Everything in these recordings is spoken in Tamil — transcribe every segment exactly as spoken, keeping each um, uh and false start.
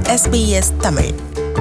S B S Tamil.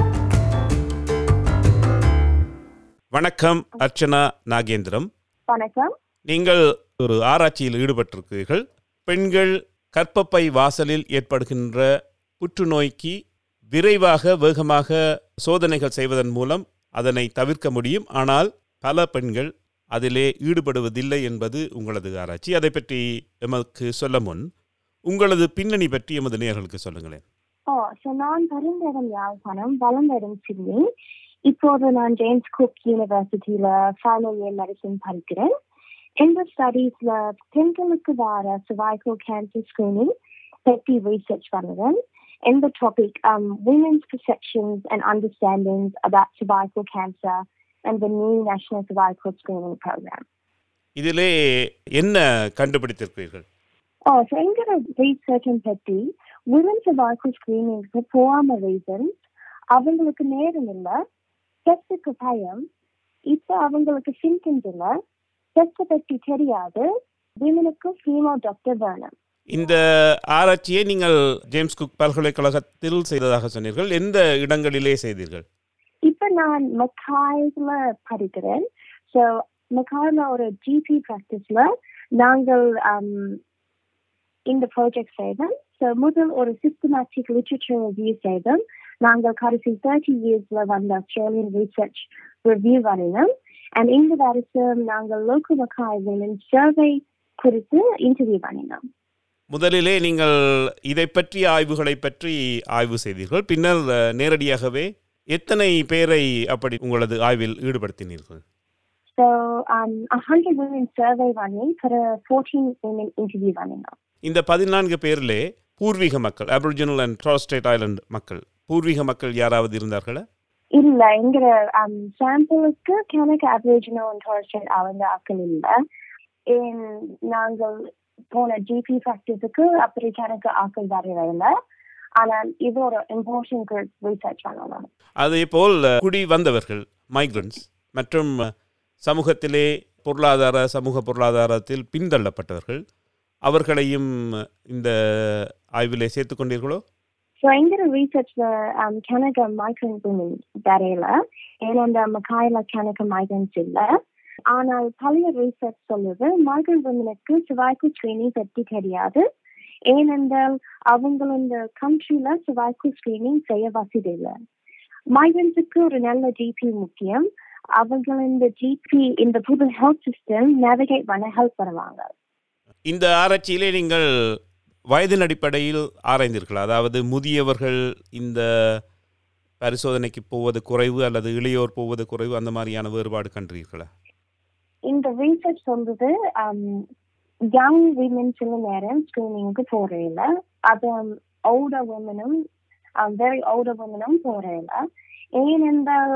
வணக்கம் அர்ச்சனா நாகேந்திரம். வணக்கம். நீங்கள் ஒரு ஆராய்ச்சியில் ஈடுபட்டிருக்கிறீர்கள். பெண்கள் கர்ப்பப்பை வாசலில் ஏற்படுகின்ற புற்றுநோய்க்கு விரைவாக வேகமாக சோதனைகள் செய்வதன் மூலம் அதனை தவிர்க்க முடியும். ஆனால் பல பெண்கள் அதிலே ஈடுபடுவதில்லை என்பது உங்களது ஆராய்ச்சி. அதை பற்றி எமக்கு சொல்ல முன் உங்களது பின்னணி பற்றி எமது நேயர்களுக்கு சொல்லுங்களேன். ஓ ஸோ நான் பிறந்த இடம் யாழ்ப்பாணம், வளர்ந்த இடம் சிட்னி. இப்போது நான் ஜேம்ஸ் குக் யூனிவர்சிட்டியில ஃபைனல் இயர் மெடிசன் படிக்கிறேன். இந்த ஸ்டடீஸ்ல பெண்களுக்கு வர cervical cancer screening பற்றி ரிசர்ச் பண்ணுறேன். In the topic um, women's perceptions and understandings about cervical cancer and the new national cervical screening program. இதிலே என்ன கண்டுபிடித்திருக்கிறீர்கள்? ஓ ஸோ எங்களோட ரிசர்ச் பற்றி women's cervical screening போகாம ரீசன்ஸ் அவங்களுக்கு நேரம் இல்லை, டெஸ்ட்டுக்கு பயம், இப்போ அவங்களுக்கு சிம்டம்ஸ் இல்லை, டெஸ்ட்டை பற்றி தெரியாது, விமனுக்கு ஃபீமோ டாக்டர் வேணும். இந்த ஆராய்ச்சியை நீங்கள் ஜேம்ஸ் குக் பல்கலைக்கழகத்தில் செய்ததாக சொன்னீர்கள். எந்த இடங்களிலே செய்தீர்கள்? இப்போ நான் மக்காயில படிக்கிறேன். ஸோ மக்காயில ஒரு ஜிபி ப்ராக்டிஸ்ல நாங்கள் இந்த ப்ராஜெக்ட் செய்தோம். ஸோ முதல் ஒரு சிஸ்டமேட்டிக் லிட்ரேச்சர் ரிவ்யூ செய்தோம். நாங்கள் கடைசி தேர்ட்டி இயர்ஸ்ல வந்த ஆஸ்திரேலியன் ரிசர்ச் ரிவ்யூ பண்ணினோம். அண்ட் இந்த வருஷம் நாங்கள் லோக்கல் மக்காயிலின் சர்வே குறித்து இன்டர்வியூ பண்ணினோம். முதலிலே நீங்கள் இதை பற்றிய ஆய்வுகளை பற்றி ஆய்வு செய்தீர்கள். பின்னர் நேரடியாகவே எத்தனை பேரை அப்படி உங்களது ஆய்வில் ஈடுபடுத்தினீர்கள்? So um one hundred women survey பண்ணி பிற fourteen women interview பண்ணினோம். இந்த பதினான்கு பேரிலே பூர்வீக மக்கள், Aboriginal and Torres Strait island மக்கள், பூர்வீக மக்கள் யாராவது இருந்தார்களா? இல்ல, எங்க சாம்பிளுக்கு கணக்கு Aboriginal and Torres Strait island ஆக்கள் இல்லை. நாங்கள் போன ஜிபி ப்ராக்டிஸுக்கு அப்படி கணக்கு ஆக்கள் வரவில்லை. ஆனால் இது ஒரு இம்பார்ட்டன்ட் குரூப் ரிசர்ச் பண்ணணும். அதே போல் குடி வந்தவர்கள், மைக்ரன்ஸ் மற்றும் சமூகத்திலே பொருளாதார சமூக பொருளாதாரத்தில் பின்தள்ளப்பட்டவர்கள், அவர்களையும் இந்த ஆய்விலே சேர்த்துக் கொண்டீர்களோ? ஸோ எங்கிற ரிசர்ச்ல கணக்கு மைக்ரன்ஸ் வரையில, ஏன்னா அந்த மக்காயில கணக்கு மைக்ரன்ஸ் இல்லை. ஆனால் பழைய ரிசர்ச் சொல்லுது மைக்ரன்ட் விமனுக்கு cervical screening பற்றி தெரியாது. ஏனென்றால் அவங்க இந்த கண்ட்ரில cervical screening செய்ய வசதி இல்லை. மைக்ரன்ஸுக்கு ஒரு நல்ல ஜிபி முக்கியம். அவங்க இந்த ஜிபி இந்த புது ஹெல்த் சிஸ்டம் நேவிகேட் பண்ண ஹெல்ப் பண்ணுவாங்க. இந்த ஆராய்ச்சியிலே நீங்கள் வயதின் அடிப்படையில் ஆராய்ந்தீர்களா? அதாவது முதியவர்கள் இந்த பரிசோதனைக்கு போவது குறைவு அல்லது இளையோர் போவது குறைவு, அந்த மாதிரியான வேறுபாடு கண்டீர்களா? இந்த ரிசர்ச் சொல்றது யங் விமன் சில நேரம் ஸ்கிரீனிங்க்கு போறதில்ல, அது ஓல்டர் விமனும் வெரி ஓல்டர் விமனும் போறதில்ல. ஏனென்றால்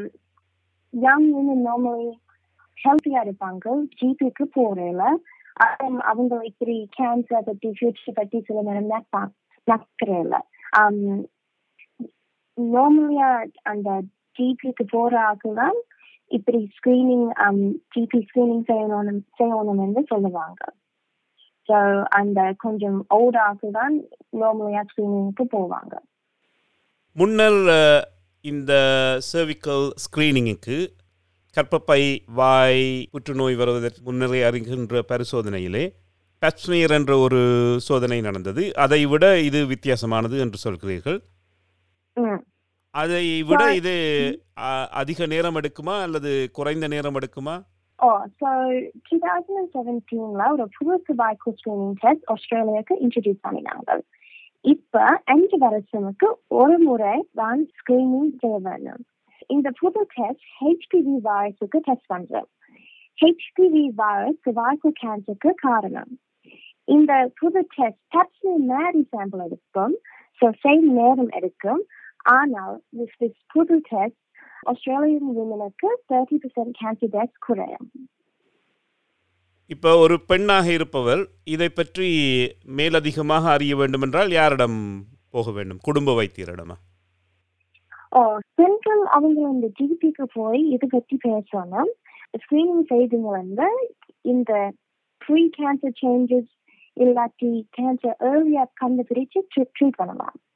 யங் விமன் நார்மலி ஹெல்த்தியா இருப்பாங்க, ஜிபிக்கு போறதில்ல. அவங்க இப்படி கேன்சர் பற்றி ஃபியூச்சர் பற்றி சில நேரம் நக்கிறதில்ல. நார்மலியா அந்த ஜிபிக்கு போற ஆக்கள் தான் இப்படி ஸ்கிரீனிங் ஜிபி ஸ்கிரீனிங் செய்யணும் செய்யணும் என்று சொல்லுவாங்க. ஸோ அந்த கொஞ்சம் ஓல்ட் ஆக்கள் தான் நார்மலியா ஸ்கிரீனிங்க்கு போவாங்க. முன்னர் இந்த சர்விக்கல் ஸ்கிரீனிங்குக்கு கர்ப்பப்பை வாய் புற்றுநோய் வருவதற்கு முன்னரே அறிகின்ற பரிசோதனையிலே பேப்ஸ்மியர் என்ற ஒரு சோதனை நடந்தது. அதை விட இது வித்தியாசமானது என்று சொல்கிறீர்கள். அதை விட இது அதிக நேரம் எடுக்குமா அல்லது குறைந்த நேரம் எடுக்குமா? ஓ ஸோ twenty seventeen ஒரு புது cervical screening test ஆஸ்திரேலியாவுக்கு இன்ட்ரடியூஸ் பண்ணினாங்க. இப்ப அஞ்சு வருஷத்துக்கு ஒரு முறை தான் ஸ்கிரீனிங் செய்ய வேண்டும். இந்த புது டெஸ்ட் ஹெச்பிவி வைரஸுக்கு டெஸ்ட் பண்றோம். ஹெச்பிவி வைரஸ் cervical கேன்சருக்கு காரணம். இந்த புது டெஸ்ட் பேப்ஸ்மியர் மாதிரி சாம்பிள் எடுக்கும். ஸோ சேம் நேரம் எடுக்கும். ஆனால் with this புது டெஸ்ட் ஆஸ்திரேலியன் விமனுக்கு thirty percent கேன்சர் டெஸ்ட் குறையும். இப்போ ஒரு பெண்ணாக இருப்பவர் இதை பற்றி மேலதிகமாக அறிய வேண்டும் என்றால் யாரிடம் போக வேண்டும்? குடும்ப வைத்தியரிடமா? ஓ பெண்கள் அவங்க இந்த ஜிபிக்கு போய் இது பற்றி பேசணும். ஸ்கிரீனிங் செய்துங்க வந்து இந்த ப்ரீ கேன்சர் சேஞ்சஸ் இல்லாட்டி கேன்சர் ஏர்லியா கண்டுபிடிச்சு ட்ரீட் பண்ணலாம்.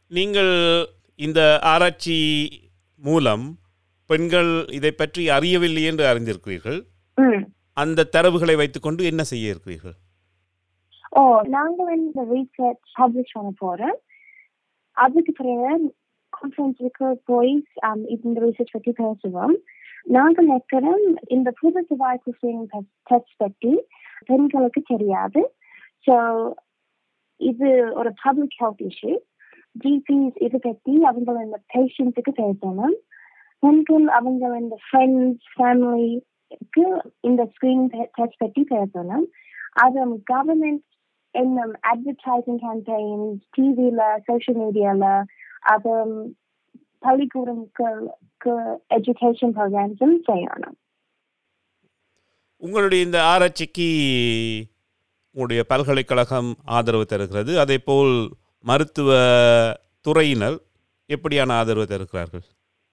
நீங்கள் இந்த ஆராய்ச்சி மூலம் பெண்கள் இதை பற்றி அறியவில்லை என்று அறிந்திருக்கிறீர்கள். அந்த தரவுகளை வைத்துக்கொண்டு என்ன செய்ய இருக்கிறீர்கள்? ஓ, நாங்கள் இந்த ரீசர்ச் பப்ளிஷ் பண்ண போறோம். அதுக்கு பிறகு கான்ஃபரன்ஸுக்கு போய் இந்த ரீசர்ச் பற்றி பேசுவோம். நாங்கள் நினைக்கிறோம் இந்த புது சர்வைக்கல் ஸ்கிரீனிங் டெஸ்ட் பற்றி பெண்களுக்கு தெரியாது. ஸோ இது ஒரு பப்ளிக் ஹெல்த் இஷ்யூ. ஜிபிஸ் இதை பற்றி அவங்க இந்த பேஷண்ட்டுக்கு பேசணும். பெண்கள் அவங்க இந்த ஃப்ரெண்ட்ஸ் ஃபேமிலிக்கு இந்த ஸ்கிரீனிங் டெஸ்ட் பற்றி பேசணும். அது கவர்மெண்ட் என்ன அட்வர்டைசிங் கேம்பெயின்ஸ், டிவியில, சோஷியல் மீடியால, அது பள்ளிக்கூடங்களுக்கு எஜுகேஷன் ப்ரோக்ராம்ஸும் செய்யணும். உங்களுடைய இந்த ஆராய்ச்சிக்கு உங்களுடைய பல்கலைக்கழகம் ஆதரவு தருகிறது. அதே போல் மருத்துவ துறையினர் எப்படியான ஆதரவு தருகிறார்கள்?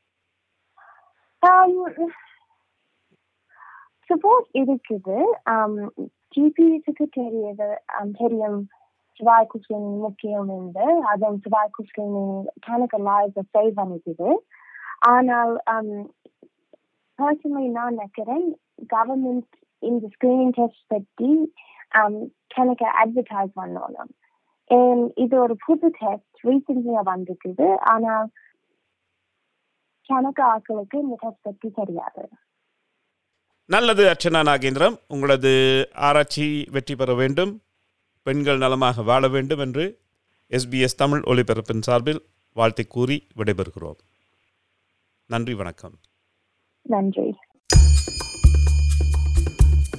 சப்போர்ட் இருக்குது. ஜிபிஎஸ்க்கு தெரியுது தெரியும் சர்வைக்கல் ஸ்கிரீனிங் முக்கியம் என்று. அதுவும் சர்வைக்கல் ஸ்கிரீனிங் கணக்கு லைஃபை சேவ் பண்ணிக்குது. ஆனால் பர்சனலி நான் நினைக்கிறேன் கவர்மெண்ட் இந்த ஸ்கிரீனிங் டெஸ்ட் பற்றி கணக்கு அட்வர்டைஸ் பண்ணணும். இது ஒரு புது டெஸ்ட் ரீசெண்டாக வந்துருக்குது. ஆனால் கணக்கு ஆட்களுக்கு இந்த டெஸ்ட் பற்றி தெரியாது. நல்லது அர்ச்சனா நாகேந்திரம், உங்களது ஆராய்ச்சி வெற்றி பெற வேண்டும், பெண்கள் நலமாக வாழ வேண்டும் என்று எஸ்பிஎஸ் தமிழ் ஒலிபரப்பின் சார்பில் வாழ்த்தை கூறி விடைபெறுகிறோம். நன்றி, வணக்கம். நன்றி.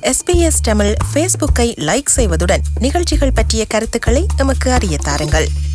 எஸ்பிஎஸ் தமிழ் ஃபேஸ்புக்கை லைக் செய்வதுடன் நிகழ்ச்சிகள் பற்றிய கருத்துக்களை எமக்கு அறிய தாருங்கள்.